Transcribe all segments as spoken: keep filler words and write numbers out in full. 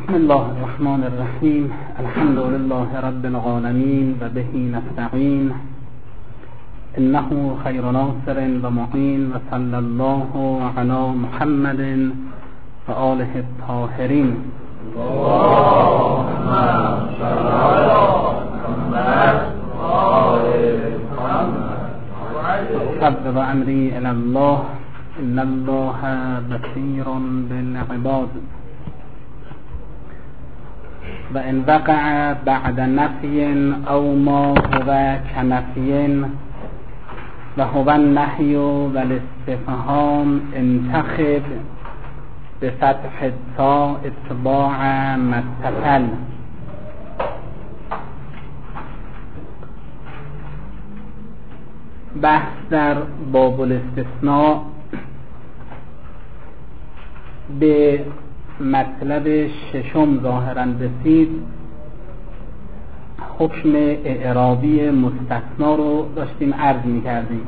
بسم الله الرحمن الرحیم. الحمد لله رب العالمین و به نستعین انه خیر ناصر و معین و صلی الله علی محمد و آله الطاهرین. اللهم صل علی محمد و آل محمد. صدق امری الی الله ان الله بصیر بالعباد و ان وقع بعد نفی او ما هو کنفی و هو النهی و الاستفهام انتخب به فتح التا اتباع متصل. بحث در باب الاستثناء به مطلب ششم ظاهراً رسید. حکم اعرابی مستثنا رو داشتیم عرض می‌کردیم.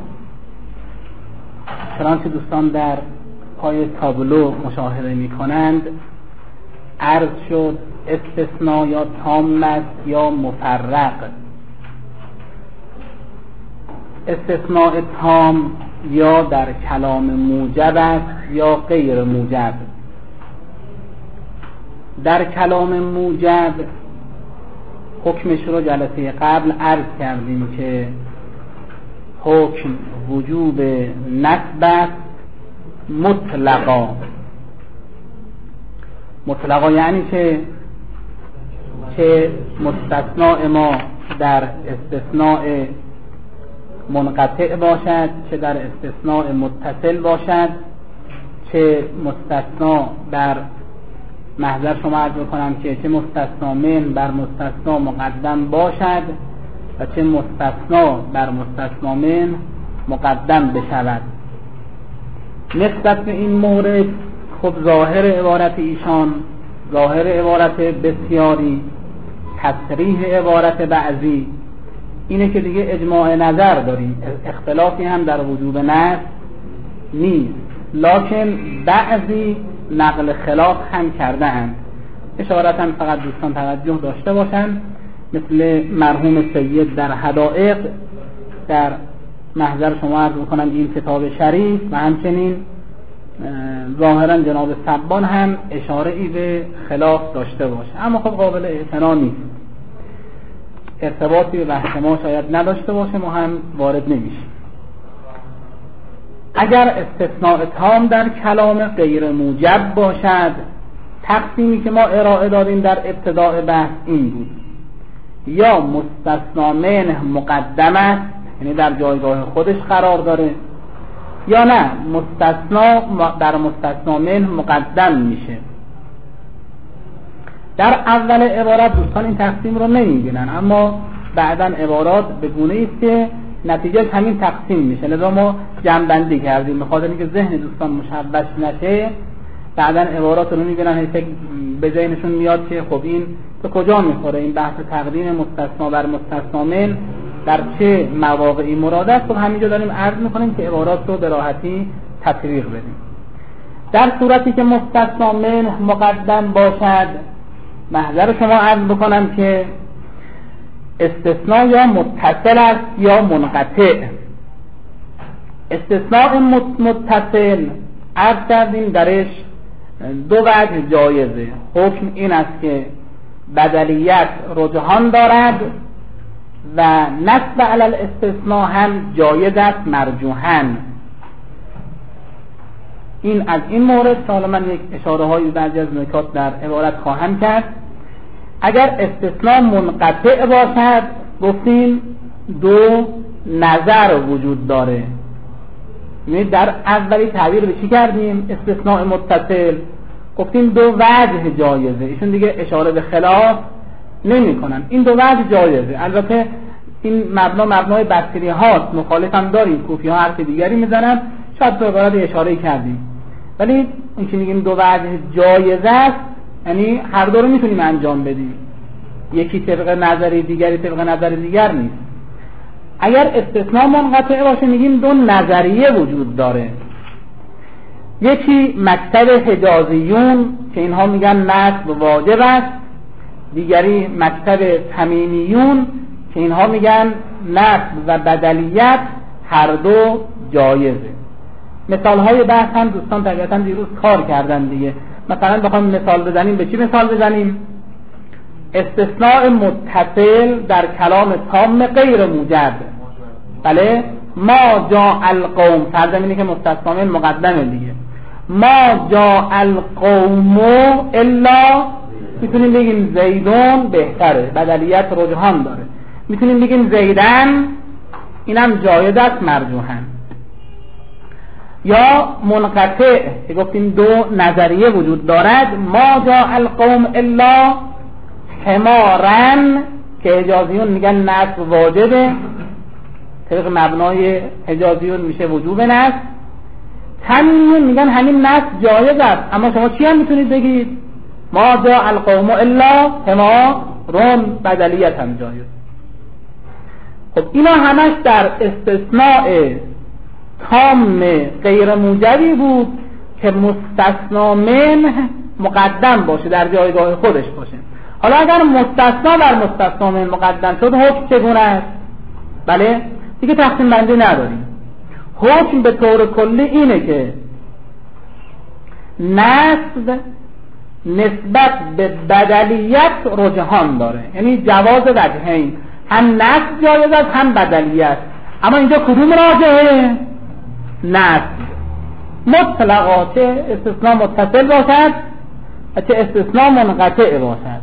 چنانچه دوستان در پای تابلو مشاهده می‌کنند عرض شد استثناء یا تام است یا مفرق. استثناء تام یا در کلام موجب است یا غیر موجب. در کلام موجب حکمش رو جلسه قبل عرض کردیم که حکم وجوب نسب است مطلقا. مطلقا یعنی که چه مستثناء ما در استثناء منقطع باشد، چه در استثناء متصل باشد، چه مستثنا بر محضر شما عرض بکنم که چه مستثنا من بر مستثنا مقدم باشد و چه مستثنا بر مستثنا من مقدم بشود. نسبت به این مورد خب ظاهر عبارت ایشان، ظاهر عبارت بسیاری، تصریح عبارت بعضی اینه که دیگه اجماع نظر داریم، اختلافی هم در وجوب نصب نیست، لکن بعضی نقل خلاف هم کرده اند. اشارتا فقط دوستان توجه داشته باشند، مثل مرحوم سید در حدائق در محضر شما عرض میکنم این کتاب شریف و همچنین ظاهرا جناب سبان هم اشاره ای به خلاف داشته باشه، اما خب قابل اعتنا نیست، ارتباطی به بحث ما شاید نداشته باشه، ما هم وارد نمیشیم. اگر استثناء تام در کلام غیر موجب باشد، تقسیمی که ما ارائه دادیم در ابتداء بحث این بود: یا مستثنا منه مقدم است، یعنی در جایگاه خودش قرار داره، یا نه مستثنا در مستثنا منه مقدم میشه. در اول عبارت دوستان این تقسیم رو نمیبینن، اما بعداً عبارات به گونه است که نتیجه همین تقسیم میشه، لذا ما جمع‌بندی کردیم به خاطر اینکه ذهن دوستان مشوش نشه. بعداً عبارات رو میبینن به ذهنشون میاد که خب این به کجا میخوره، این بحث تقدیم مستثنا بر مستثنا من در چه مواقعی مراد است. خب همینجا داریم عرض میکنیم که عبارات رو به راحتی تطبیق بدیم. در صورتی که مستثنا من مقدم باشد، محضر شما عرض بکنم که استثناء یا متصل است یا منقطع. استثناء متصل عرض کردیم درش دو وجه جایزه. حکم این است که بدلیت رجحان دارد و نسب علی الاستثناء هم جایز است مرجوحاً. این از این مورد حالا من یک اشاره های بعضی از نکات در عبارت خواهم کرد. اگر استثناء منقطع باشد، گفتیم دو نظر وجود داره. یعنی در اولی تعبیر به چی کردیم؟ استثناء متصل، گفتیم دو وجه جایزه. ایشون دیگه اشاره به خلاف نمی کنن، این دو وجه جایزه. البته این مبنا مبنای بصری هاست، مخالف هم داریم، کوفی ها حرف دیگری میزنن، شاید تو عبارت اشاره کردیم، ولی این که میگیم دو وجه جایزه است یعنی هر دو رو میتونیم انجام بدیم، یکی طبق نظری دیگری طبق نظر دیگر نیست. اگر استثناء منقطع باشه میگیم دو نظریه وجود داره. یکی مکتب حجازیون که اینها میگن نصب واجب است، دیگری مکتب تمیمیون که اینها میگن نصب و بدلیت هر دو جایزه. مثال های بحث هم دوستان طبیعتا دیروز کار کردن دیگه. مثلا بخوام مثال بزنیم به چی مثال بزنیم؟ استثناء متصل در کلام تام غیر موجب. بله، ما جاء القوم، فرض اینه که مستثنا مقدمه دیگه. ما جاء القوم الا، میتونیم بگیم زیدون بهتره، بدلیت رجحان داره. میتونیم بگیم زیدن، اینم جایز است مرجوحاً. یا منقطع که گفتیم دو نظریه وجود دارد، ما جاء القوم الا حمارن که حجازیون میگن نصب واجبه، طبق مبنای حجازیون میشه وجوب نصب. تمیمیون میگن همین نصب جایز است، اما شما چی هم میتونید بگید؟ ما جاء القوم الا حمارن، بدلیت هم جایز. خب اینا همش در استثناء تام غیر موجبی بود که مستثنا منه مقدم باشه، در جایگاه خودش باشه. حالا اگر مستثنا بر مستثنا منه مقدم شد، حکم چگونه است؟ بله، دیگه تقسیم بندی نداریم. حکم به طور کلی اینه که نصب نسبت به بدلیت رجحان داره، یعنی جواز وجهین، هم نصب جایز است هم بدلیت. اما اینجا کدوم راجحه؟ نصب مطلقا، چه استثناء متصل باشد و چه استثناء منقطع باشد.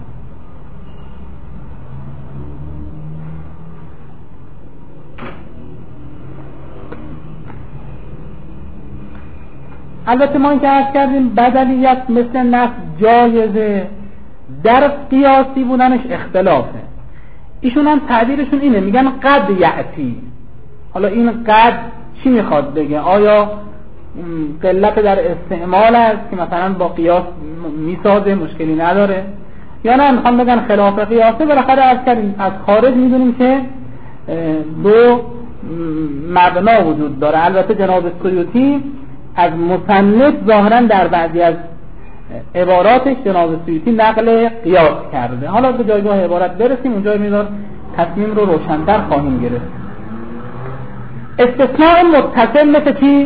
البته ما این که عرض کردیم بدلیت مثل نصب جایزه، در قیاسی بودنش اختلافه. ایشون هم تعبیرشون اینه، میگن قد یعتی. حالا این قد چی میخواد بگه؟ آیا قلت در استعمال است که مثلا با قیاس میسازه مشکلی نداره، یا نه میخوام بگن خلاف قیاسه؟ بالاخره عرض کردیم از خارج میدونیم که دو مبنا وجود داره. البته جناب سیوطی از مصنف ظاهرا در بعضی از عباراتش جناب سیوطی نقل قیاس کرده. حالا به جایگاه عبارت برسیم، اونجا میذار تصمیم رو روشن‌تر خواهیم گرفت. استثناء متصل مثل چی؟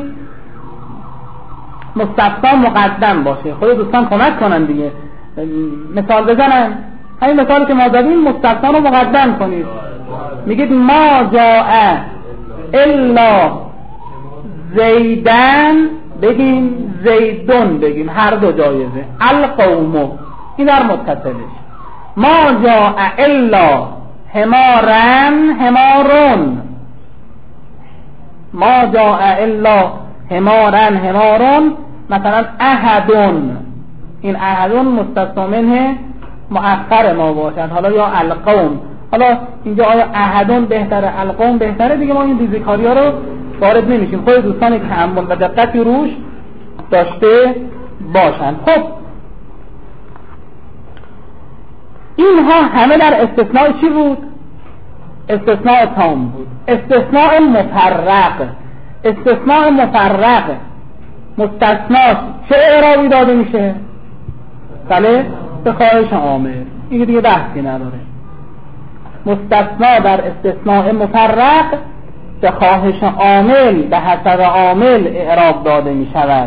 مستثنا مقدم باشه. خود دوستان کمک کنن دیگه، مثال بزنن. همین مثالی که ما زدیم مستثنا رو مقدم کنید. میگید ما جاء الا زیدن، بگیم زیدون، بگیم هر دو جایزه. القوم این در متصلش. ما جاء الا حمارن حمارون، ما جاء الا حمارن حمارون. مثلا احدون، این احدون مستثنا منه مؤخر ما باشد. حالا یا القوم، حالا اینجا آیا احدون بهتره القوم بهتره؟ دیگه ما این ریزیکاری ها رو وارد نمیشیم. خود دوستانی که تأمل و دقتی روش داشته باشند. خب اینها همه در استثناء چی بود؟ استثناء تام بود. استثناء مفرق، استثناء مفرق مستثناش چه اعرابی داده میشه؟ بله، به خواهش عامل. این دیگه بحثی نداره. مستثنا در استثناء مفرق به خواهش عامل، به حسب عامل اعراب داده می شود.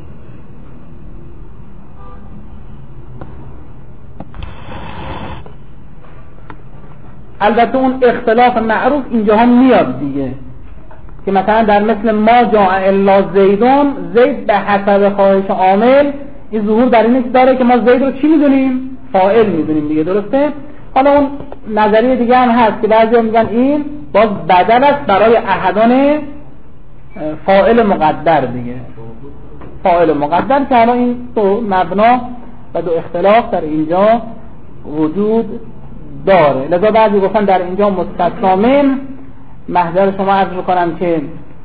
البته اون اختلاف معروف اینجا هم میاد دیگه، که مثلا در مثل ما جاء الا زیدون، زید به حسب خواهش عامل این ظهور در اینه داره که ما زید رو چی میدونیم؟ فاعل میدونیم دیگه، درسته؟ حالا اون نظریه دیگه هم هست که بعضی میگن این باز بدل است برای احدان فاعل مقدر دیگه، فاعل مقدر، که حالا این دو مبنا و دو اختلاف در اینجا وجود داره. لذا بعضی گفتن در اینجا مستثنا من، محضر شما عرض بکنم که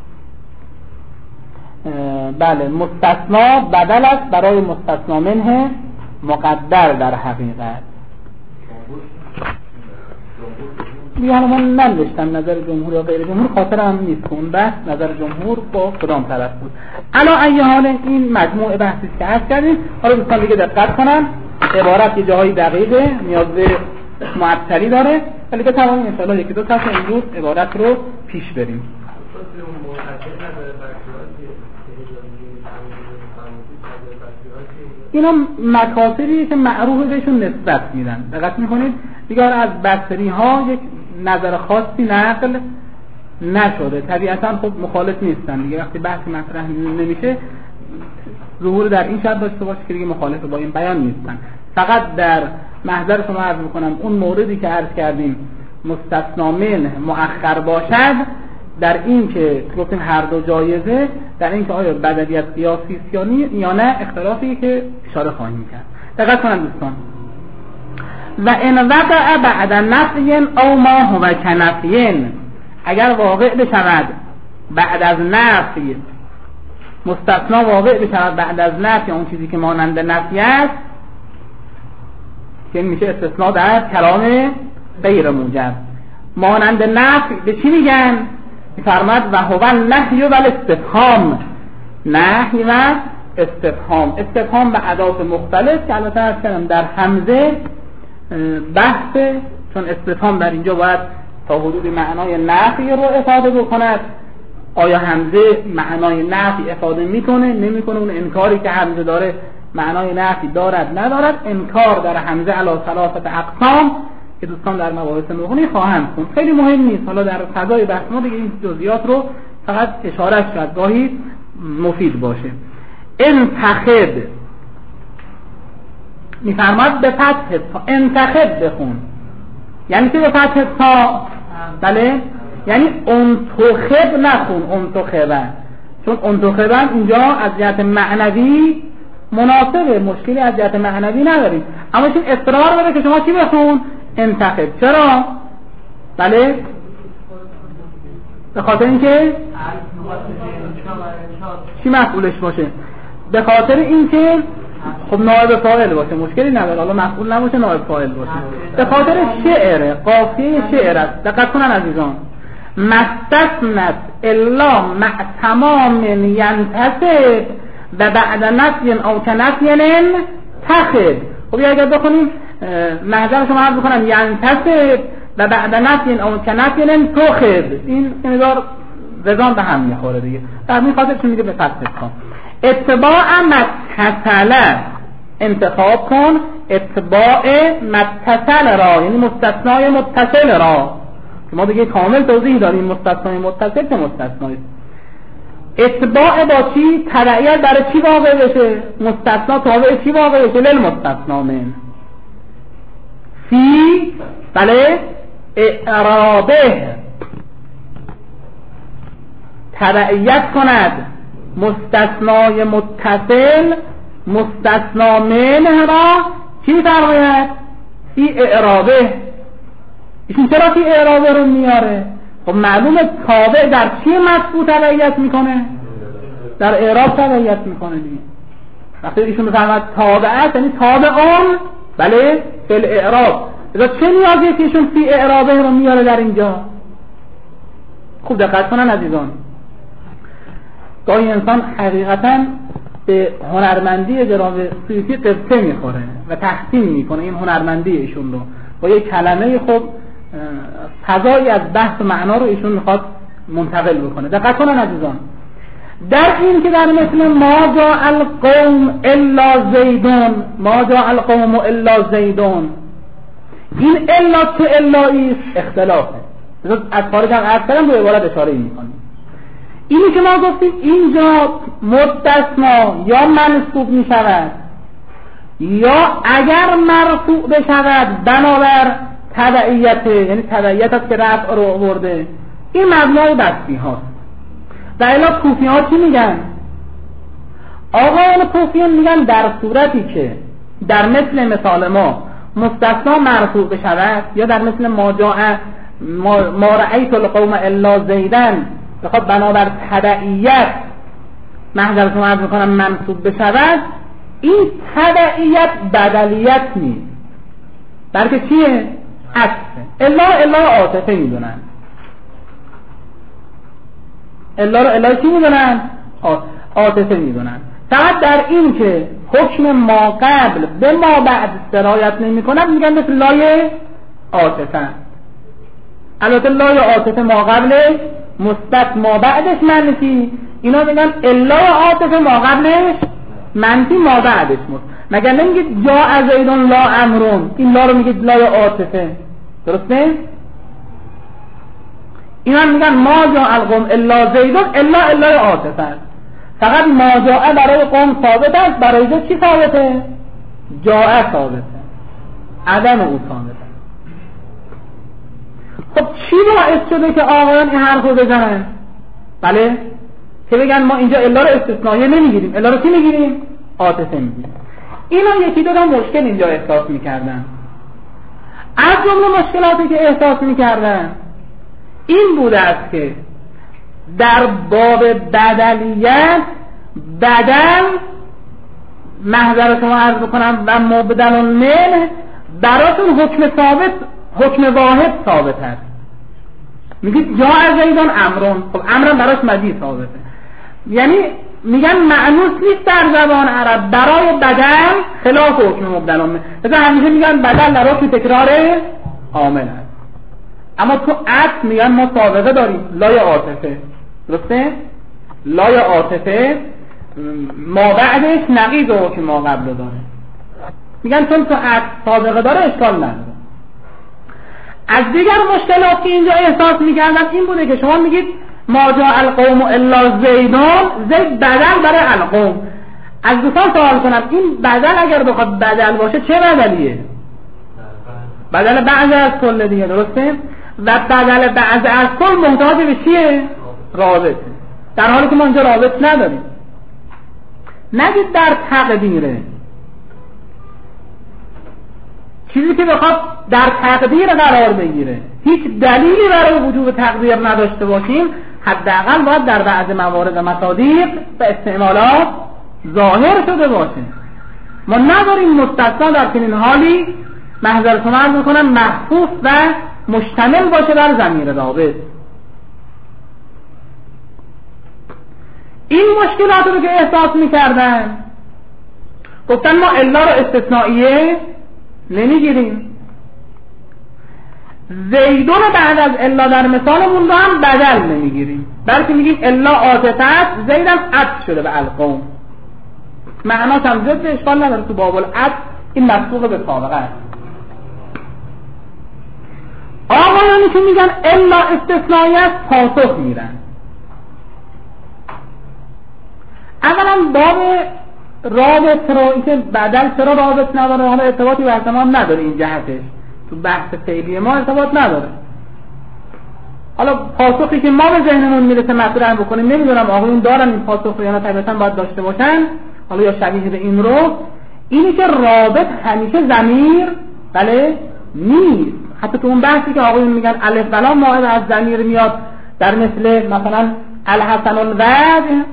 بله مستثنا بدل است برای مستثنا منه مقدر در حقیقت. میگه من ننوشتم نظر جمهور یا غیر جمهور، خاطرم نیست که اون بحث نظر جمهور با کدام طرف بود. علا ای حال این مجموعه بحثی که عرض کردیم. حالا دوستان دیگه دقت کنن، عبارت یه جاهای دقیقه نیاز به معطلی داره، ولی که تمام ان شاء الله یکی دو تا امروز عبارت رو پیش بریم. اینا مکاتبی که معروف بهشون نسبت میدن. دقت میکنید دیگه از بصری ها یک نظر خاصی نقل نشده، طبیعتا خب مخالف نیستن دیگه، وقتی بحث مطرح نمیشه ظهور در این شرط داشته باشه که دیگه مخالف با این بیان نیستن. فقط در محضر شما عرض میکنم اون موردی که عرض کردیم مستثنا منه مؤخر باشد، در این که گفتیم هر دو جایزه، در این که آیا بدلیت قیاسی یا نه اختلافی که اشاره خواهیم کرد. دقت کنید دوستان. و ان وقع بعد نفی او ما هو کنفی، اگر واقع بشود بعد از نفی، مستثنا واقع بشود بعد از نفی، اون چیزی که مانند نفی است که میشه استثناء در کلام غیر موجب. مانند نفی به چی میگن؟ میفرماد و هو النهی و الاستفهام، نهی و استفهام. استفهام به ادوات مختلف که البته عرض کردم در حمزه بحث، چون استفهام در اینجا باید تا حدود معنای نفی رو افاده بکند. آیا حمزه معنای نفی افاده میکنه نمیکنه؟ اون انکاری که حمزه داره معنای نفی دارد ندارد؟ انکار در حمزه علی ثلاثه اقسام که دوستان در مباحث نحوی خواهند خوند، خیلی مهم نیست. حالا در فضای بحث ما دیگه این جزئیات رو فقط اشاره شد گاهی مفید باشه. انتخب میفرماد به فتح تا، انتخب بخون یعنی که به فتح تا، بله، یعنی انتخب نخون، انتخبه، چون انتخبه اینجا از جهت معنوی مناسبه، مشکلی از جهت معنوی نداریم، اما چون اصرار داره که شما چی بخون؟ انتخب. چرا؟ بله، به خاطر اینکه چی مفعولش باشه؟ به خاطر اینکه خب نائب فاعل باشه، مشکلی نداره، حالا مفعول نباشه نائب فاعل باشه. به خاطر شعر، قافیه شعر است. دقت کنن عزیزان. مستثنت الا مع تمام ینتصب و بعد نفی او کنفی انتخب. خب یا اگر بخونیم محضر شما عرض بکنم ینتصب و بعد نفی او کنفی انتخب، این مقدار وزان به هم میخوره دیگه. در این خاطر چون میگه به فتح کن. اتباع متصله، انتخاب کن اتباع متصل را، یعنی مستثنای متصل را که ما دیگه کامل توضیح داریم مستثنای متصل که مستثنای. اتباع با چی؟ تبعیت برای چی واقع بشه؟ مستثنا تابع چی واقع بشه؟ للمستثنا من. فی بله اعرابه، تبعیت کند مستثنای متصل مستثنا منه را چی فرماید؟ فی اعرابه. ایشون چرا فی اعرابه رو میاره؟ خب معلومه تابع در چی مطبوع تبعیت میکنه؟ در اعراب تبعیت میکنه دیگه. وقتی ایشون بفرماید تابعت یعنی تابعان بله فی الاعراب، اذا چه نیازیه که ایشون فی اعرابه رو میاره در اینجا؟ خوب دقت کنن عزیزان. گاهی انسان حقیقتا به هنرمندی جناب سیوطی قبطه میخوره و تحسین میکنه این هنرمندی ایشون رو با یک کلمه خب فضایی از بحث معنا رو ایشون میخواد منتقل بکنه. دقت کنن عزیزان. در این که در مثل ما جاء القوم الا زیدون، ما جاء القوم الا زیدون، این الا چه الایی است؟ اختلافه. از خارج هم عرض کردم به عبارت اشاره میکنیم. اینی که ما گفتیم اینجا مستثنا یا منصوب می شود یا اگر مرفوع بشود بنابر تبعیت، یعنی تبعیت است که رفع رو آورده، این مبنای بسطی هاست. در الا کوفی ها چی میگن؟ آقایان کوفیان میگن در صورتی که در مثل مثال ما مستثنا مرفوع بشود یا در مثل ما جاء ما رأیت القوم الا زیدن بخواد بنابر تبعیت محضر شما عرض میکنم منصوب بشود، این تبعیت بدلیت نیست بلکه چیه؟ عطفه. الا الا عاطفه میدونن، الا رو الا چی میدونن؟ عاطفه میدونن. فقط در این که حکم ما قبل به ما بعد سرایت نمی کند میگن مثل لای عاطفه. البته لای عاطفه ما قبلش مثبت، ما بعدش منفی، اینا میگن الا عاطفه ما قبلش منفی ما بعدش مثبت. مگر نمیگید جا از زیدون لا امرون، این لا رو میگید لای عاطفه، درسته؟ اینا میگن ما جا القوم الا زیدون الا الا عاطفه. فقط ما جاء برای قوم ثابت است، برای زید چی ثابته؟ جاء ثابته، عدم او ثابته. خب چی باعث شده که آقایان این حرف رو بزنن؟ بله؟ که بگن ما اینجا الا رو استثنائیه نمیگیریم، الا رو چی میگیریم؟ عاطفه میگیریم. اینا یکی دو تا مشکل اینجا احساس میکردن. از جمله مشکلاتی که احساس میکردن این بوده است که در باب بدلیت بدل محضر شما عرض بکنم و مبدل من براتون حکم ثابت، حکم واحد ثابت هست. میگید جا از زیدان امرون، خب امرم براش مجیز ثابته، یعنی میگن معنوس نیست در زبان عرب برای بدل خلاف حکم مبدل من. مثلا همیشه میگن بدل در حکم تکرار عامل هست، اما تو عطف میگن ما سابقه داریم لای عاطفه، درسته؟ لای عاطفه ما بعدش نقیض حکم ما قبل داره، میگن چون تو عطف سابقه داره اشکال نداره. از دیگر مشکلات که اینجا احساس میکردن این بوده که شما میگید ما جاء القوم الا زیدون، زید بدل برای القوم. از دوستان سوال کنم این بدل اگر بخواد بدل باشه چه بدلیه؟ بدل بعض از کل دیگه، درسته؟ و بدل بعض از کل محتاج به چیه؟ رابط، در حالی که ما اینجا رابط نداریم. نگید در تقدیره، چیزی که بخواد در تقدیر قرار بگیره هیچ دلیلی برای وجوب تقدیر نداشته باشیم، حداقل باید در بعض موارد مصادیق و استعمالات ظاهر شده باشه. ما نداریم مستثنا در چنین حالی محضر شما عرض میکنم محفوظ و مشتمل باشه بر ضمیر رابط. این مشکلات رو که احساس میکردن گفتن ما الا رو استثنائیه نمیگیریم، زیدون بعد از الا در مثالمون رو هم بدل نمیگیریم، بلکه میگیم الا عاطفه است، زیدم عطف شده به القوم. معناش هم ضد اشکال نداره، تو باب العطف این مسبوق به سابقه است. آقایانی که میگن الا استثنایی است پاسخ میرن. اولا باب رابط رو، اینکه بدل چرا رابط نداره، حالا ارتباطی به احتمال نداره، این جهتش تو بحث فعلی ما ارتباط نداره. حالا پاسخی که ما به ذهنمون میرسه مطرح بکنیم، نمیدونم آقایون دارن این پاسخ رو یا نه، طبیعتا باید داشته باشن، حالا یا شبیه به این رو، اینی که رابط همیشه ضمیر بله نیست. حتی تو اون بحثی که آقایون میگن الف و لام ماهر از ضمیر میاد، در مثل مثلا الحسن الوجه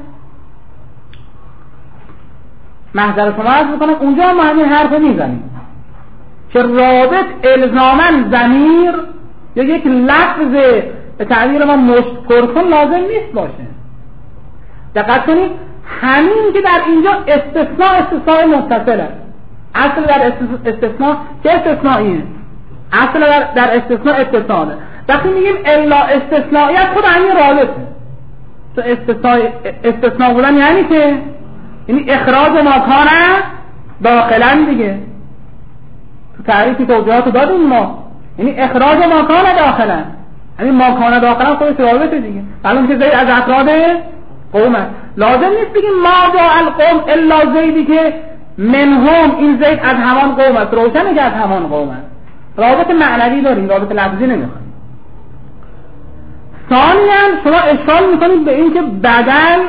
محضر شما عرض میکنم، اونجا ما همین حرف میزنیم که رابط الزاماً ضمیر یا یک لفظ به تعبیر ما مشت پرکن لازم نیست باشه. دقت کنید همین که در اینجا استثناء استثناء متصل است. اصل در استثناء چه استثنائیه؟ اصل در, در استثناء اتصاله. وقتی میگیم الا استثنائیت خود همین رابطه. تو استثناء استثناء بودن یعنی که یعنی اخراج ماکان داخلن دیگه. تو تعریفی توضیحات دادیم ما، یعنی اخراج ماکان داخلن، یعنی ماکان داخلن خودش رابطه دیگه. معلوم که زید از افراد قوم است. لازم نیست بگیم ما جاء القوم الا زیدی که منهم، این زید از همان قوم است، روشنه که از همان قوم است. رابط معنوی داریم، رابط لفظی نمیخوایم. ثانیاً شما اشکال میکنید به این که بدل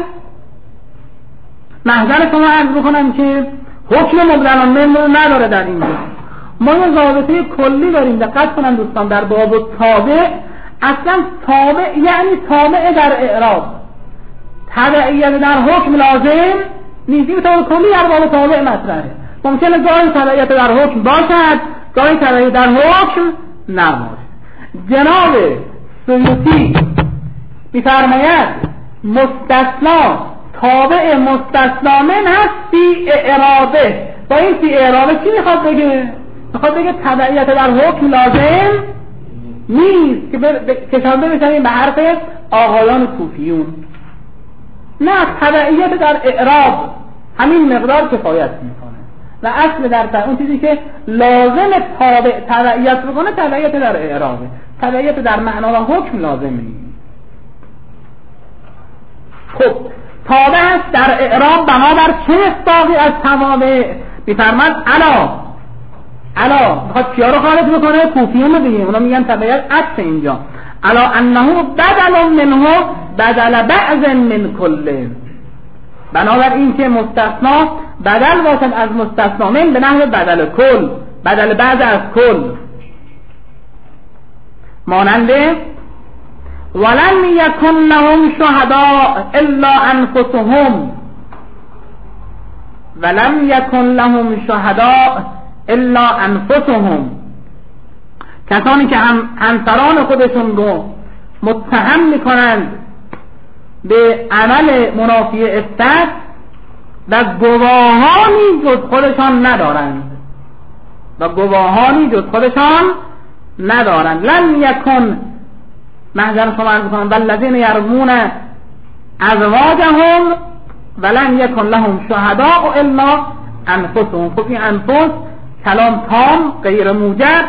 محضر شما عرض بکنم که حکم مبدل من نداره در اینجا. ما یه ضابطه کلی داریم، دقت کنن دوستان، در باب تابع اصلا تابع یعنی تابع در اعراب، تبعیت در حکم لازم نیست. به طور کلی در باب تابع مطرحه. ممکنه گاهی تبعیت در حکم باشد، گاهی تبعیت در حکم نباشه. جناب سیوطی می‌فرماید مستثنا تابع مستثنا من هست فی اعرابه. با این فی اعرابه چی میخواد بگه؟ میخواد بگه تبعیت در حکم لازم نیست که کشانده بشنیم به حرف آقایان کوفیون. نه، تبعیت در اعراب همین مقدار کفایت میکنه و اصل در اون چیزی که لازم تابع تبعیت بکنه تبعیت در اعرابه، تبعیت در معنا و حکم لازم نیست. خب تابع است در اعراب بنابر چه مصداقی از توابع؟ میفرماد الا الا بخواد کیا رو خارج بکنه؟ کوفیون رو دیگه، اونا میگن تبعیت عطف اینجا. الا انه بدل منه بدل بعض من کل، بنابر این که مستثنا بدل باشد از مستثنا من به نحو بدل کل، بدل بعض از کل. ماننده ولن یکن لهم شهداء الا انفسهم، ولن یکن لهم شهداء الا انفسهم، کسانی که هم همسران خودشون رو متهم میکنند به عمل منافی عفت و گواهانی جز خودشان ندارند و گواهانی جز خودشان ندارند. لن یکن محضر شما عرض کنم والذین یرمون ازواجهم ولن یکن لهم شهداء الا انفسهم. خب این انفس کلام تام غیر موجب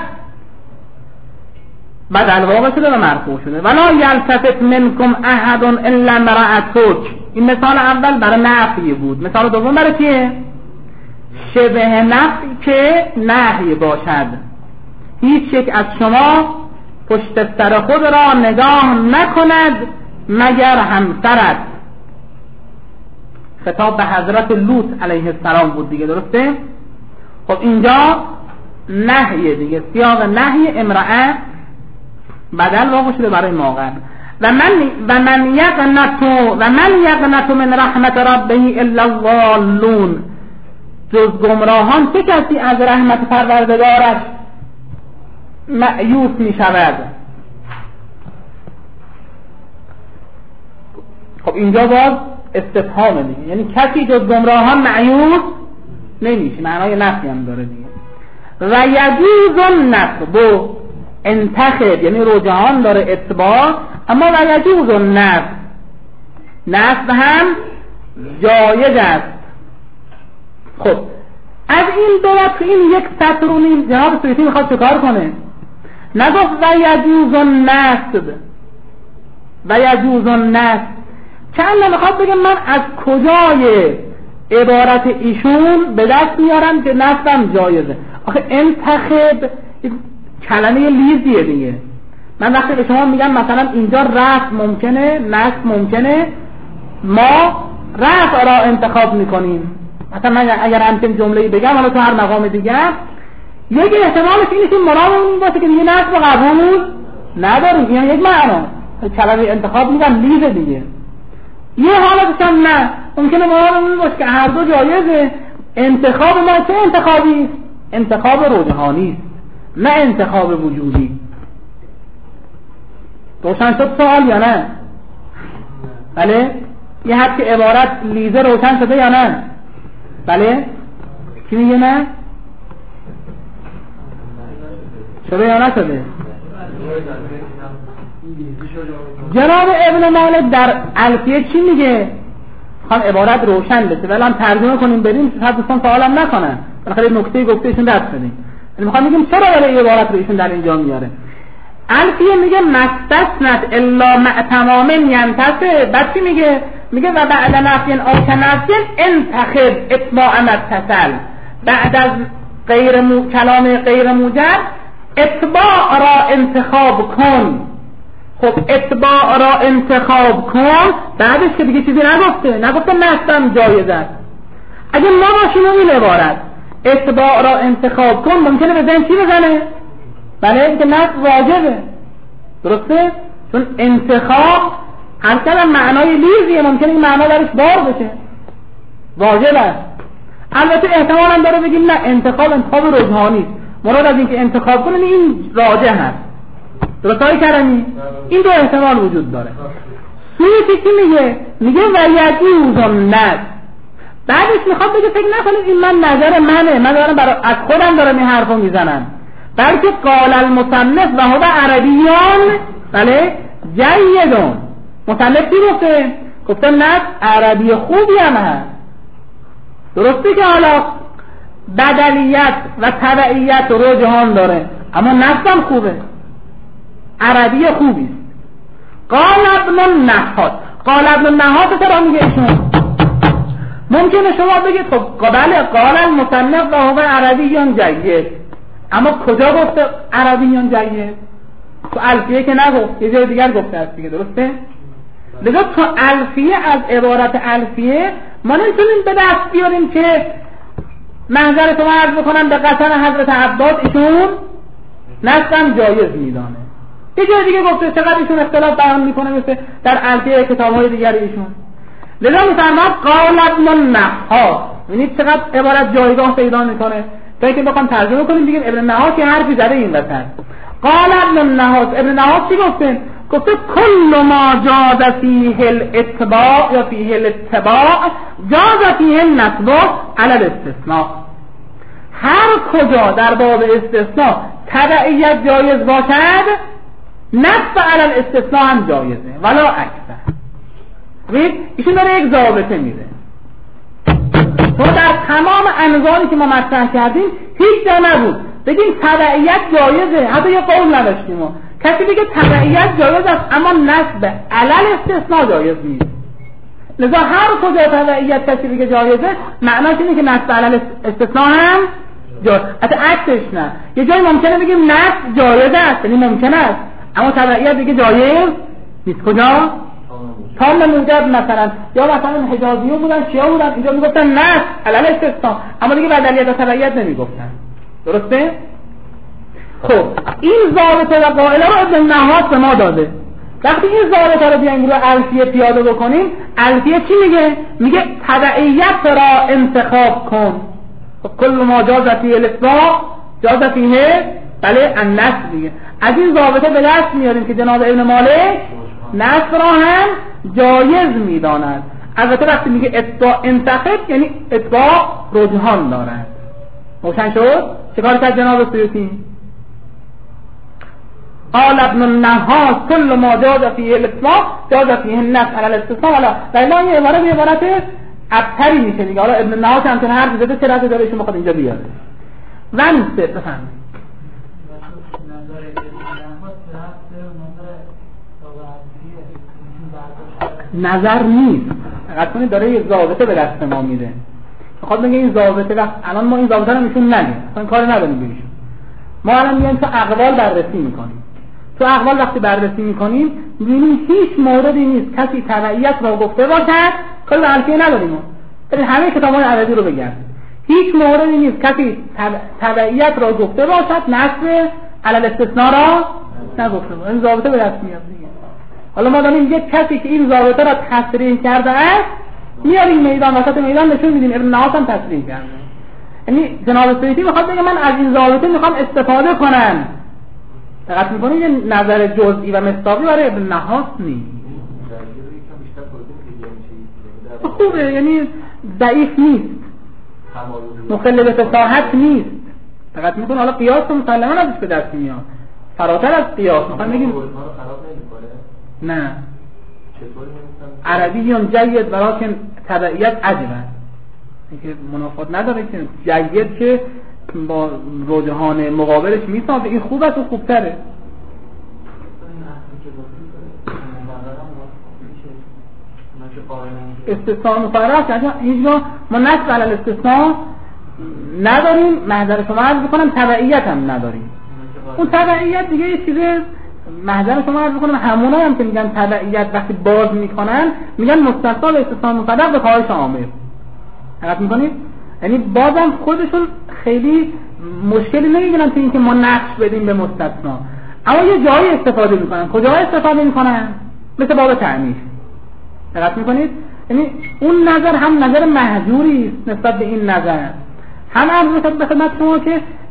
بدل واقع شده و مرفوع شده. ولا یلتفت منکم احد الا امرأتک، این مثال اول برای نفی بود. مثال دوم برای چیه؟ شبه نفی که نهی باشد. هیچ یک از شما پشت سر خود را نگاه نکند مگر همسرت. خطاب به حضرت لوط علیه السلام بود دیگه، درسته؟ خب اینجا نهیه دیگه، سیاق نهی امرأه بدل واقع شده برای ما قبل. و من و من یقنط و من یقنط من رحمت ربه الا الضالون، جز گمراهان چه کسی از رحمت پروردگارش مأیوس می شود. خب اینجا باز استفهامه دیگه، یعنی کسی جز گمراهان مأیوس نمیشه، معنای نفی هم داره دیگه. و یجوز النصب انتخب، یعنی رجحان داره اتباع، اما و یجوز النصب نصب هم جایز است. خب از این دولت تو این یک سطر و نیم جناب سیوطی میخواد چه کار کنه؟ نگفت و یجوز النصب و یجوز النصب، چند میخواد بگه من از کجای عبارت ایشون به دست میارم که نصبم جایزه. آخه انتخب کلمه لیزیه دیگه. من وقتی به شما میگم مثلا اینجا رفع ممکنه، نصب ممکنه، ما رفع را انتخاب میکنیم. مثلا من اگر همچین جمله‌ای بگم حالا تو هر مقام دیگه یک احتمالش اینه که مراد اون باشه که دیگه نصب قبول نداریم، یعنی یک معنا کلمه انتخاب میگم لیزه دیگه. یه حالتش هم نه، ممکنه مراد اون باشه که هر دو جایزه. انتخاب ما چه انتخابی؟ انتخاب رجحانی است، نه انتخاب وجودی. روشن شد سوال یا نه؟ بله؟ یه حد که عبارت لیزه روشن شده یا نه؟ بله؟ کی میگه نه؟ شده یا نشده؟ جناب ابن مالک در الفیه چی میگه؟ خواهم عبارت روشن بشه ولی هم ترجمه کنیم بریم شاید دوستان سوالم نکنن، بالاخره نکته گفته ایشون دست بدیم. یعنی میخوام بگیم چرا برای عبارت رو ایشون در اینجا میاره. الفیه میگه مستثنت الا مع تمام ینتصب، بعد چی میگه؟ میگه و بعد نفی او کنفی انتخب اتباع متصل، بعد از غیر مو... کلام غیر موجب اتباع را انتخاب کن. خب اتباع را انتخاب کن بعدش که دیگه چیزی نگفته، نگفته نستم جایز است. اگه ما باشیم این عبارت اتباع را انتخاب کن ممکنه به ذهن چی بزنه؟ بله اینکه نصب واجبه، درسته؟ چون انتخاب هر کلم معنای لیزیه، ممکنه این معنا درش بار بشه، واجب است. البته احتمال هم داره بگیم نه انتخاب انتخاب رجحانی است، مراد از اینکه انتخاب کنه این راجح هست. درست های کرمی؟ این دو احتمال وجود داره. سویتی چی میگه؟ میگه ویجوزن نظر. بعدش میخواد بگه فکر نکنید این من نظر منه، من دارم برای از خودم دارم این حرفو میزنم، بلکه قال المصنف و هو عربیان بله جیدون. مصنف چی گفته؟ گفته نه عربی خوبی هم هست. درسته که حالا بدلیت و تبعیت رو جهان داره، اما نفسم خوبه، عربی خوبی است. قال ابن النحات. قال ابن النحات چرا میگه ایشون؟ ممکنه شما بگید خب بله قال المصنف و هو عربیان جید، اما کجا گفته عربیان جید؟ تو الفیه که نگفت، یه جای دیگر گفته است دیگه، درسته؟ لذا تو الفیه از عبارت الفیه ما نمیتونیم به دست بیاریم که محضر شما عرض بکنم به قطن حضرت عباس ایشون نستم جایز میدانه. یه جای دیگه گفته چقدر ایشون اختلاف بیان میکنه مثل در الفیه کتاب‌های دیگر ایشون. لذا میفرماد قال ابن النحات، ببینید چقدر عبارت جایگاه پیدا میکنه. تا اینکه بخوام ترجمه کنیم دیگه ابن النحات که حرفی زده این وسط. قال ابن النحات، ابن النحات چی گفته؟ گفته کل ما جاز فیه الاتباع یا فیه الاتباع جاز فیه النسبه علی الاستثناء. هر کجا در باب استثناء تبعیت جایز باشد نسب علی الاستثناء هم جایزه ولا اکثر. ببین ایشون داره یک ضابطه میده. تو در تمام انواعی که ما مطرح کردیم هیچ جا نبود بگیم تبعیت جایزه، حتی یه قول نداشتیم ما کسی بگه تبعیت جایز است اما نسب علل استثناء جایز نیست. لذا هر کجا تبعیت کسی بگه جایزه معناش اینه که نسب علل استثناء هم جایز. حتی عکسش نه، یه جایی ممکنه بگیم نسب جایز است، یعنی ممکن است، اما تبعیت بگه جایز نیست. کجا؟ تام موجب مثلا، یا مثلا حجازیون بودن شیعه بودن اینجا میگفتن نسب علل استثناء، اما دیگه بدلیت و تبعیت نمیگفتن. درسته؟ خب این ضابطه و قاعده رو ابن النحات به ما داده. وقتی این ضابطه رو بیایم رو الفیه پیاده بکنیم، الفیه چی میگه؟ میگه تبعیت را انتخاب کن. خب کل ما جاز فیه الاتباع جاز فیه بله النسب دیگه. از این ضابطه به دست میاریم که جناب ابن مالک نسب را هم جایز میداند. البته وقتی میگه اتباع انتخاب یعنی اتباع رجحان دارد. روشن شد؟ چه کار کرد جناب سیوطی؟ قال ابن النحاس كل ما جاز فيه الاتباع جاز فيه النسب على الاستثناء. حالا ولی این عبارت به عبارت ابتری میشه دیگه. حالا ابن النحاس هم تونه حرف زده چه رده داره ایشون بخواد اینجا بیاره. ونسه بفهمید نظر نیست، فقط کنید داره یه ضابطه به دست ما میده. میخواد بگه این ضابطه وقت الان ما این ضابطه رو میشون ندیم، اصلا کار نداریم بهشون. ما الان میایم تو اقوال بررسی میکنیم. تو اقوال وقتی بررسی میکنیم میبینیم هیچ موردی نیست کسی تبعیت را گفته باشد، کاری به الفیه نداریم. برید همه کتاب‌های عربی رو بگردید، هیچ موردی نیست کسی تبعیت را گفته باشد نسب علی الاستثناء را نگفته باشد. این ضابطه به دست میاد دیگه. حالا ما داریم یک کسی که این ضابطه را تصریح کرده است میاریم میدان، وسط میدان نشون میدیم ابن النحاس هم تصریح کرده. یعنی جناب سیوطی میخواد بگه من از این ضابطه میخوام استفاده کنم. دقت میکنید یه نظر جزئی و مصداقی برای ابن النحاس نیست. خوبه، یعنی ضعیف نیست، مخل به فصاحت نیست. دقت میکنید حالا قیاس مسلما ازش به دست میاد، فراتر از قیاس. میخوام بگیم نه عربیون جید ولکن تبعیت عجبه، اینکه منافات نداره که جید که با رجحان مقابلش میسازه، این خوب است و خوبتره. استثناء مفرح که اینجا ما نسب علی الاستثناء نداریم، محضر شما عرض بکنم تبعیت هم نداریم. اون تبعیت دیگه یه چیزه، محضر شما عرض بکنم همونا هم که میگن تبعیت وقتی باز میکنن میگن مستثنا به استثناء مفرح به خواهش عامل. حقیقت میکنید؟ یعنی بازم خودشون خیلی مشکلی نمیبینن تو اینکه ما نقش بدیم به مستثنا، اما یه جایی استفاده میکنن. کجا استفاده میکنن؟ مثل باب تعنیف. حقیقت میکنید؟ یعنی اون نظر هم نظر محجوری است نسبت به این نظر، هم عرض به خدمت شما که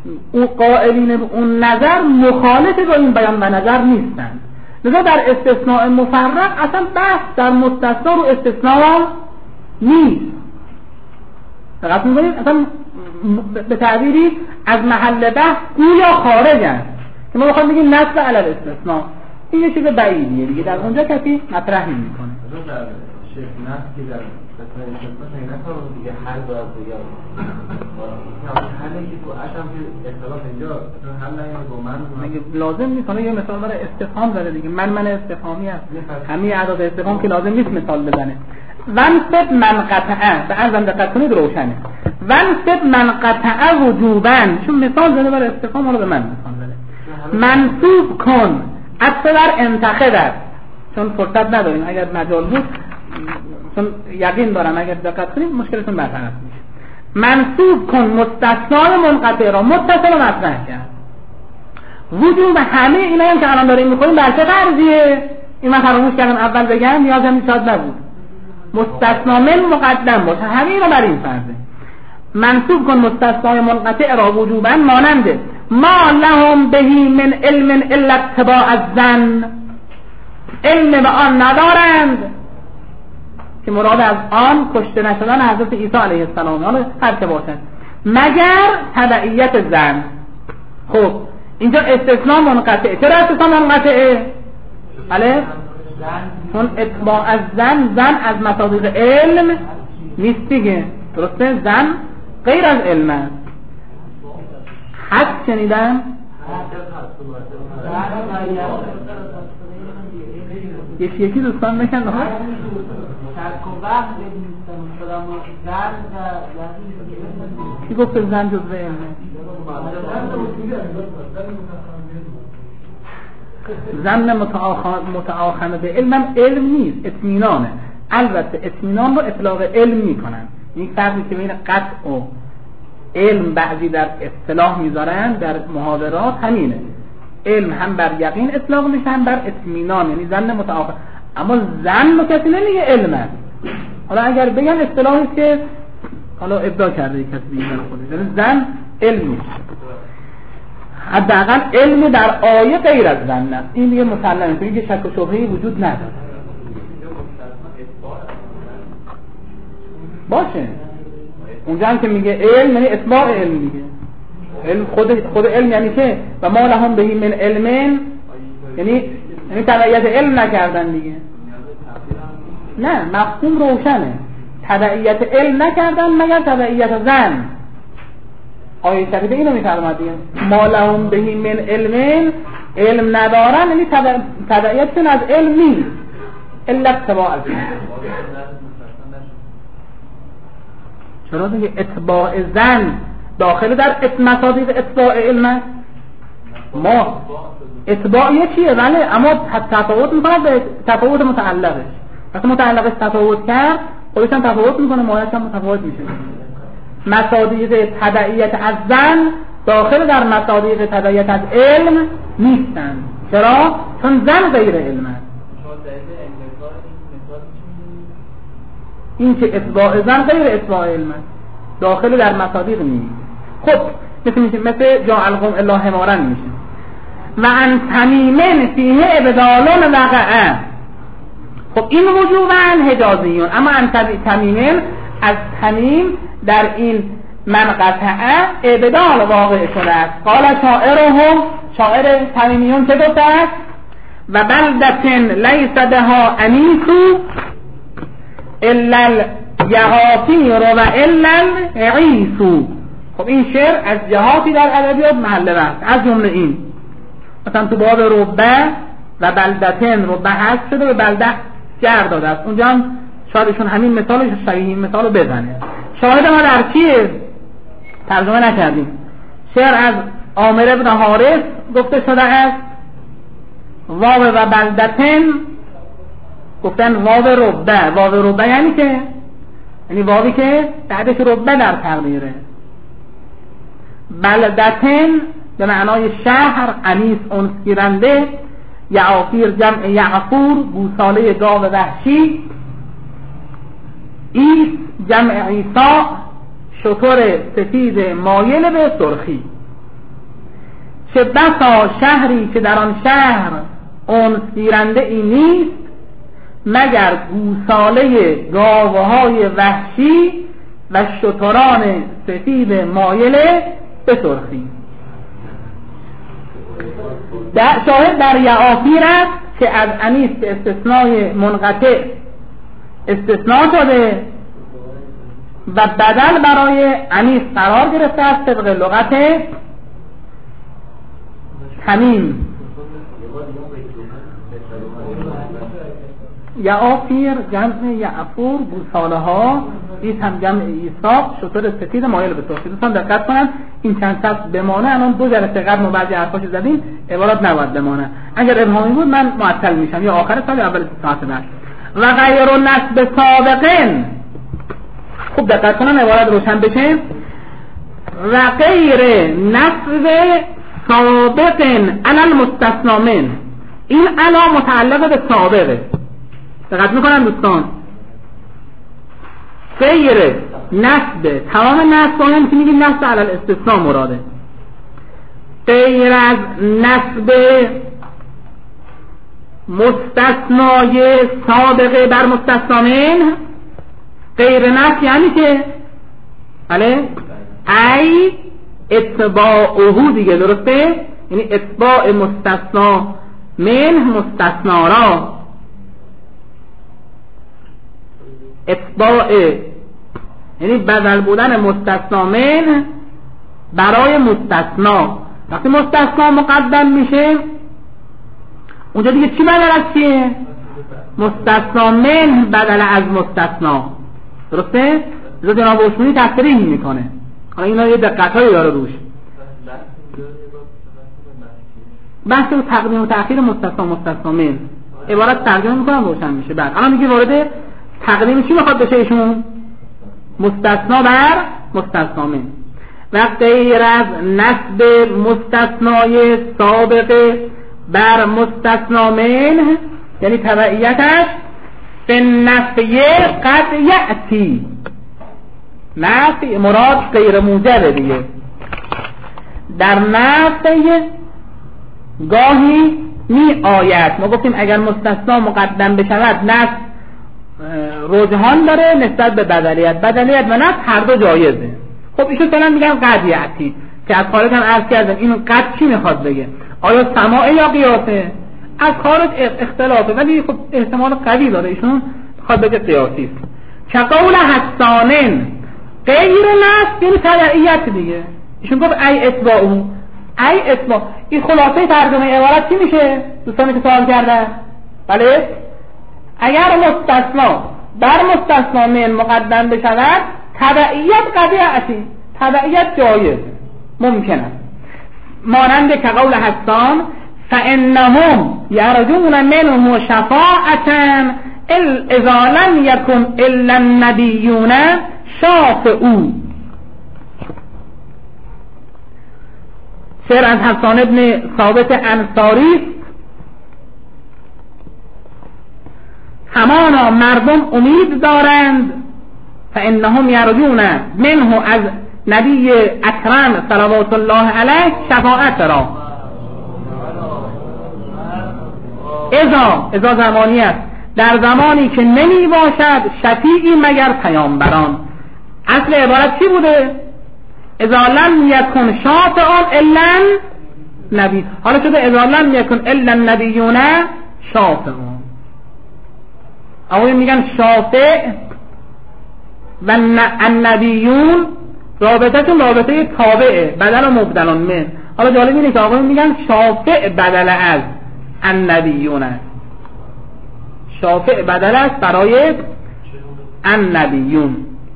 اون قائلین به اون نظر مخالف با این بیان و نظر نیستند. لذا در استثناء مفرق اصلا بحث در مستثنا رو استثناء نیست. دقت می‌کنید اصلا به تعبیری از محل بحث گویا خارج است که ما بخوایم بگیم نصب علی الاستثناء، این یه چیز بعیدیه دیگه، در اونجا کسی مطرح نمی‌کنه. شیخ نفس که در استثناء استثناء نه تا دیگه حل داد دیگه حالی که تو عشم که اختلاف اینجا حل نمیشه با من مگه لازم نیست حالا یه مثال برای استفهام زده دیگه، من من استفهامی است، همه اعداد استفهام که لازم نیست مثال بزنه. ونسب من قطعه، به ارزم دقت کنید روشنه، ونسب من قطعه وجوبا، چون مثال زده برای استفهام، حالا به من مثال زده. منصوب کن اصلا انتخب است، چون فرصت نداریم، اگر مجال بود چون یقین دارم اگر دقت کنید مشکلتون برطرف میشه. منصوب کن مستثنای منقطع را، متصل مطرح کرد. وجوب همه اینا هم که الان داریم میکنیم بر چه فرضیه؟ این من فراموش کردم اول بگم، نیازم شاید نبود. مستثنا من مقدم باشه، همه اینا بر این فرضه. منصوب کن مستثنای منقطع را وجوبا ماننده ما لهم بهی من علم الا اتباع الظن، علم به آن ندارند که مراد از آن کشته نشدن حضرت عیسی علیه السلام، حالا هر که باشد، مگر تبعیت ظن. خب اینجا استثناء منقطعه. چرا استثناء منقطعه؟ بله چون اتباع از ظن، ظن از مصادیق علم نیست دیگه، درسته؟ ظن غیر از علم است. حد شنیدن؟ یکی یکی دوستان بکن ها؟ شک و وهم نیستم خودم زن و کی گفت زن جزء علمه؟ زن متعاخنه به علمم علم نیست، اطمینانه. البته اطمینان رو اطلاق علم میکنن. این فرقی که بین قطع و علم بعضی در اصطلاح میذارن در محاورات همینه. علم هم بر یقین اطلاق میشه هم بر اطمینان، یعنی زن متعاقب. اما زن رو کسی نمیگه علم است. حالا اگر بگن اصطلاحی که حالا ابداع کرده کسی بگه خودش، یعنی زن علم نیست. حداقل علم در آیه غیر از زن است. این دیگه مسلمه، تو دیگه شک و شبهه‌ای وجود نداره. باشه اونجا هم که میگه علم یعنی اتباع علم میگه. علم خود خود علم یعنی که و ما لهم بهی من علم، یعنی یعنی تبعیت علم نکردن دیگه. نه مفهوم روشنه، تبعیت علم نکردن مگر تبعیت زن. آیه شریفه اینو میفرماد دیگه، ما لهم بهی من علم، علم ندارن یعنی تبعیتشون از علم نیست الا اتباع الزن. چرا دیگه اتباع زن داخل در مصادیق اتباع علم است؟ ما اتباع یکیه بله، اما تفاوت میکنه به تفاوت متعلقش. وقتی متعلقش تفاوت کرد خودش هم تفاوت میکنه، ماهیش هم متفاوت میشه. مصادیق تبعیت از زن داخل در مصادیق تبعیت از علم نیستن. چرا؟ چون زن غیر علم است. این که اتباع زن غیر اتباع علم است، داخل در مصادیق نیست. خب مثل میشه مثل جا القوم الا حمارن میشه. و ان تمیمن فیه ابدالون وقعه. خب این وجوبن حجازیون، اما ان تمیمن از تمیم در این منقطعه ابدال واقع شده است. قال شاعرهم، شاعر تمیمیون چه گفته است؟ و بلدتن لیس بها انیسو الا الیغافیر و الا العیسو. خب این شعر از جهاتی در ادبیات محل بحث، از جمله این مثلا تو باب ربه و بلدتن ربه هست شده به بلده جر داده است، اونجا هم شاید همین مثالش شبیه این مثالو بزنه. شاهد ما در چیه؟ ترجمه نکردیم. شعر از عامر ابن حارث گفته شده است واو و بلدتن، گفتن واو ربه. واو ربه یعنی که یعنی واوی که بعدش ربه در تقدیره. بلدتن به معنای شهر، انیس انس گیرنده، یعافیر جمع یعفور گوساله گاو وحشی، ایس جمع عیسا شتر سفید مایل به سرخی. چه بسا شهری که در آن شهر انس گیرنده ای نیست مگر گوساله گاوهای وحشی و شتران سفید مایل به سرخی. در شاهد در یعافیر است که از انیس به استثنای منقطع استثناء شده و بدل برای انیس قرار گرفته است طبق لغت تمیم. یعافیر جمع یعفور گوساله ها، ایس هم جمع ایساق شتر سفید مایل به سرخی. دوستان دقت کنن این چند فصل بمانه، الان دو جلسه قبل ما بعضی حرفاش زدیم عبارات نباید بمانه، اگر ابهامی بود من معطل میشم یا آخر سال یا اول ساعت بعد. و غیر نسب سابقن، خوب دقت کنن عبارت روشن بشه، و غیر نسب سابقن علل مستثنا من، این علا متعلق به سابقه. دقت میکنن دوستان، غیر نسب، تمام نسب هم که میگیم نسب علل استثناء مراده، غیر از نسب مستثنای سابقه بر مستثنا من، غیر نسب یعنی که بله ای اتباعه دیگه، درسته؟ یعنی اتباع مستثنا من مستثنا را، اتباع یعنی بدل بودن مستثنا من برای مستثنا. وقتی مستثنا مقدم میشه اونجا دیگه چی بدل از چیه؟ مستثنا من بدل از مستثنا، درسته؟ اینجا جناب عثمانی تصریح میکنه. حالا اینا یه دقت‌هایی داره روش. بحث و تقدیم و تأخیر مستثنا مستثنا من عبارت ترجمه میکنم روشن میشه. بعد الان میگه وارد تقدیم چی میخواد بشه ایشون؟ مستثنا بر مستثنا من. و غیر از نسب مستثنای سابقه بر مستثنا من یعنی تبعیتش به نفی قد یأتی، نفی مراد غیر موجبه دیگه، در نفی گاهی می آید. ما گفتیم اگر مستثنا مقدم بشود نفی رجحان داره نسبت به بدلیت، بدلیت و نفی هر دو جایزه. خب ایشون مثلا میگن قد یأتی که از خارج هم عرض کردم اینو قد چی میخواد بگه؟ آیا سماع یا قیاسه؟ از خارج اختلافه ولی خب احتمال قوی داره ایشون میخواد بگه قیاسی است. که قول حسانن غیر نفی یعنی تبعیت دیگه. ایشون گفت ای اتباعو، ای اتباع. این خلاصه ترجمه عبارت چی میشه؟ دوستانی که سوال کردن بله، اگر مستثنا بر مستثنا من مقدم بشود تبعیت قطعی، تبعیت جایز ممکن است. مانند که قول حسان فانهم یرجون منه شفاعة اذا لم یکن الا النبیون شافعو. شعر از حسان ابن ثابت انصاری، همانا مردم امید دارند فانهم یرجون منه از نبی اکرم صلوات الله علیه شفاعت را. اذا اذا زمانی است، در زمانی که نمی باشد شفیعی مگر پیامبران. اصل عبارت چی بوده؟ اذا لم یکن شافعان الا نبی، حالا شده اذا لم یکن الا النبیون شافعون. آقایون میگن شافع و النبیون رابطه‌شون رابطه تابعه، بدل و مبدلان من. حالا جالب اینه که آقایون میگن شافع بدل از النبیون است، شافع بدل است برای النبیون.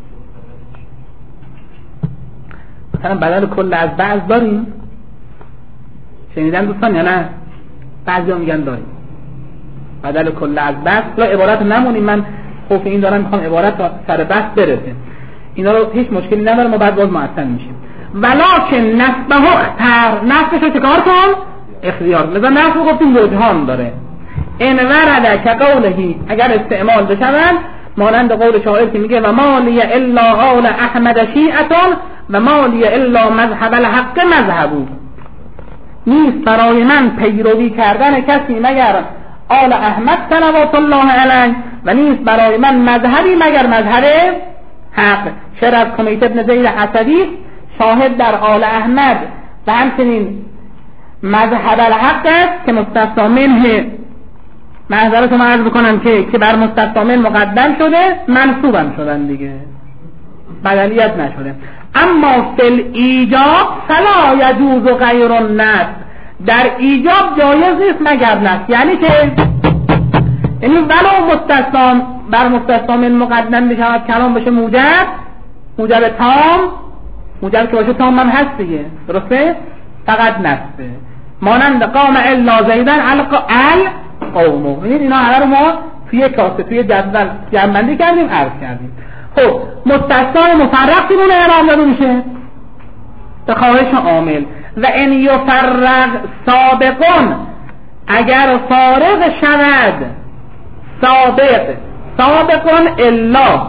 مثلا بدل کل از بعض داریم، شنیدن دوستان یا نه؟ بعضی ها میگن داریم بدل کل از بعض. لا عبارت نمونیم، من خوف این دارم میخوام عبارت تا سر بحث برسه، اینا رو هیچ مشکلی نداره، ما بعد باز معطل میشیم. ولکن نسبه اختر، نسبش رو چکار کن؟ اختیار. مثلا نسبه گفتیم وجهان داره. این ورده که قولهی اگر استعمال بشون مانند قول شاعر که میگه و مالی الا قول احمد شیعتون و مالی الا مذهب الحق مذهبو. نیست برای من پیروی کردن کسی مگر آل احمد صلوات الله علیه و نیست برای من مذهبی مگر مذهب حق. شعر از کمیت ابن زید حسدی شاهد در آل احمد و همچنین مذهب الحق است که مستثنا منه، معذرت رو عرض بکنم که که بر مستثنا من مقدم شده منصوبم شدن دیگه، بدلیت نشده. اما فل ایجاب فلا یجوز غیر النص، در ایجاب جایز نیست مگر نص، یعنی که یعنی ولو مستثنا بر مستثنا من مقدم بشود کلام بشه موجب، موجب تام، موجب که باشه تام هم هست دیگه، درسته؟ فقط نصه، مانند قام الا زیدن ال قومو. ببینید اینا همه رو ما توی کاسه توی جدول جمع‌بندی کردیم، عرض کردیم. خب مستثنا مفرق چگونه اعراب داده میشه؟ به خواهش عامل. و ان یفرق سابقون، اگر فارغ شود سابق، سابقون الا،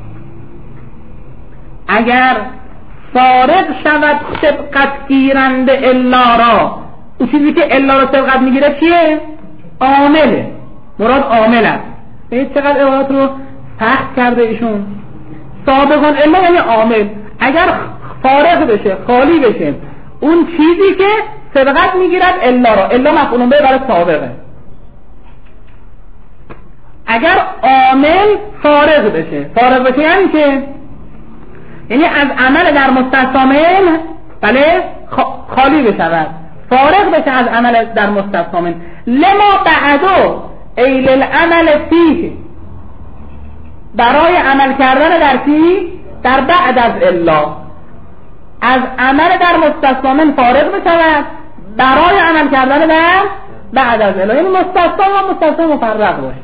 اگر فارغ شود سبقت گیرنده الا را، اون چیزی که الا را سبقت میگیره چیه؟ عامله، مراد عامل است. ببینید چقدر عبارت رو سخت کرده ایشون. سابقون الا یعنی عامل، اگر فارغ بشه، خالی بشه اون چیزی که سبقت میگیرد الا را، الا مفعول به برای سابقه، اگر عامل فارغ بشه، فارغ بشه یعنی که یعنی از عمل در مستثنا من بله خالی بشود، فارغ بشه از عمل در مستثنا من. لما بعدو ایل العمل فیه، برای عمل کردن در فی در بعد از الا، از عمل در مستثنا من فارغ بشود برای عمل کردن در بعد از الا، یعنی مستثنا و مستثنا مفرق باشه.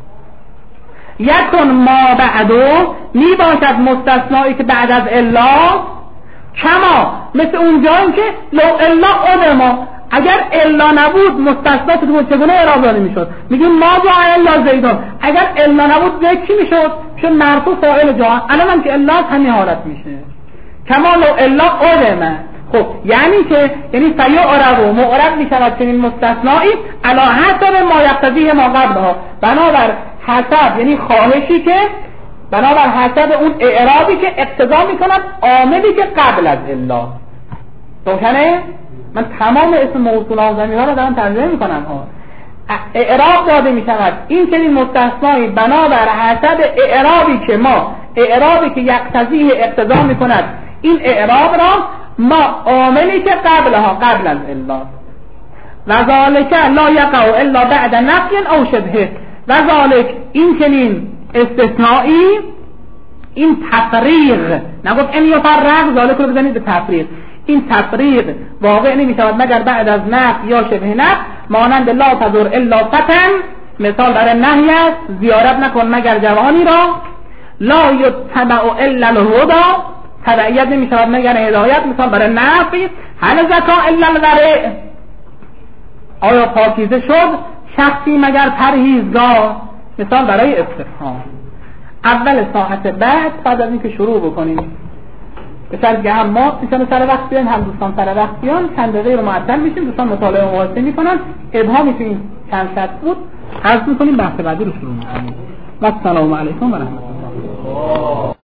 یکن ما بعدو می باشد مستثنایی که بعد از الا، کما مثل اون جایی که لو الا ادما، اگر الا نبود مستثنا تو چگونه اعراب داده میشد؟ میگیم ما جا الا زیدون، اگر الا نبود زید چی میشد؟ میشد مرفوع فاعل جا، الان هم که الا همین حالت میشه، کما لو الا ادما. خب یعنی که یعنی فیعرب و معرب میشود چنین مستثنایی علی حسب ما یقتضیه ما قبلها، بنابر حسب یعنی خواهشی که بنابر حسب اون اعرابی که اقتضا میکند عاملی که قبل از الا. روشنه؟ من تمام اسم موصول آزمی ها رو دارم ترجمه میکنم ها. اعراب داده میشود این چنین مستثنایی بنابر حسب اعرابی که ما اعرابی که یقتضیه اقتضا میکند این اعراب را ما عاملی که قبلها قبل از الا. و ذالک لا یقع الا بعد نفی او شبهه، و ذالک این چنین استثنایی، این تفریق، نگفت این یفرق، ذالک رو بزنید به تفریق، این تفریق واقع نمیشود مگر بعد از نفی یا شبه نفی، مانند لا تزور الا فتن، مثال برای نهی است، زیارت نکن مگر جوانی را. لا یتبع الا الهدى، تبعیت نمیشود مگر هدایت، مثال برای نفی. هل زکا الا الورع، آیا پاکیزه شد شخصی مگر پرهیزگار، مثال برای استفهام. اول ساعت بعد بعد از اینکه شروع بکنیم به سرگه هم ما میتونه سر وقت بیان، هم دوستان سر وقت بیان، چند دقیقه رو معطل میشیم، دوستان مطالعه مقایسه میکنن، ابهامی تو این چند ساعت بود عرض میکنیم، بحث بعدی رو شروع میکنیم. و السلام علیکم و رحمت الله.